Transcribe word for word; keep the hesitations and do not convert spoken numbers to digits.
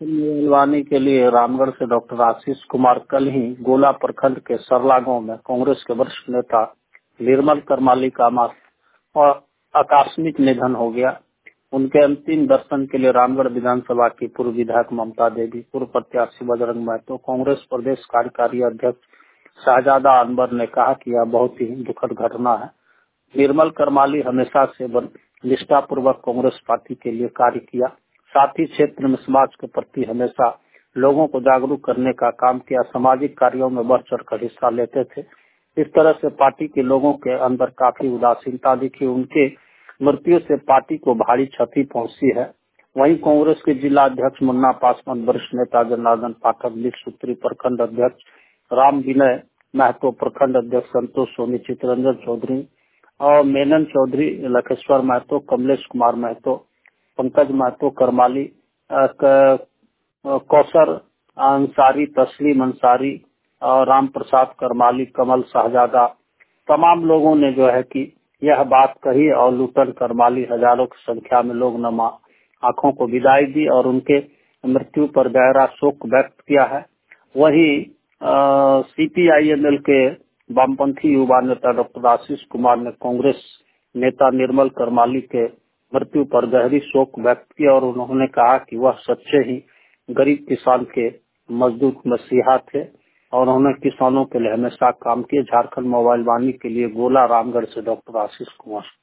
Mobile के लिए रामगढ़ से डॉक्टर आशीष कुमार कल ही गोला प्रखंड के सरला गांव में कांग्रेस के वरिष्ठ नेता निर्मल करमाली का मास और आकस्मिक निधन हो गया। उनके अंतिम दर्शन के लिए रामगढ़ विधानसभा की पूर्व विधायक ममता देवी, पूर्व प्रत्याशी बजरंग महतो, कांग्रेस प्रदेश कार्यकारी अध्यक्ष शाहजादा अनवर ने कहा कि यह बहुत ही दुखद घटना है। निर्मल करमाली हमेशा से निष्ठापूर्वक कांग्रेस पार्टी के लिए कार्य किया, साथ ही क्षेत्र में समाज के प्रति हमेशा लोगों को जागरूक करने का काम किया, सामाजिक कार्यों में बढ़ चढ़ कर हिस्सा लेते थे। इस तरह से पार्टी के लोगों के अंदर काफी उदासीनता दिखी। उनके मृत्यु से पार्टी को भारी क्षति पहुंची है। वहीं कांग्रेस के जिला अध्यक्ष मुन्ना पासवान, वरिष्ठ नेता जनार्दन पाठक, लीग सूत्री प्रखंड अध्यक्ष राम विनय महतो, प्रखंड अध्यक्ष संतोष सोनी, चित्रंजन चौधरी और मेनन चौधरी, लखेश्वर महतो, कमलेश कुमार महतो, पंकज महतो, करमाली, कौसर अंसारी, तस्लीम अंसारी और राम प्रसाद करमाली, कमल शाहजादा, तमाम लोगों ने जो है कि यह बात कही और लुटन करमाली हजारों की संख्या में लोग नमा आंखों को विदाई दी और उनके मृत्यु पर गहरा शोक व्यक्त किया है। वहीं सीपीआईएमएल के वामपंथी युवा नेता डॉक्टर आशीष कुमार ने कांग्रेस नेता निर्मल करमाली के मृत्यु पर गहरी शोक व्यक्त किया और उन्होंने कहा कि वह सच्चे ही गरीब किसान के मजदूर मसीहा थे और उन्होंने किसानों के लिए हमेशा काम किए। झारखंड मोबाइल वाणी के लिए गोला रामगढ़ से डॉक्टर आशीष कुमार।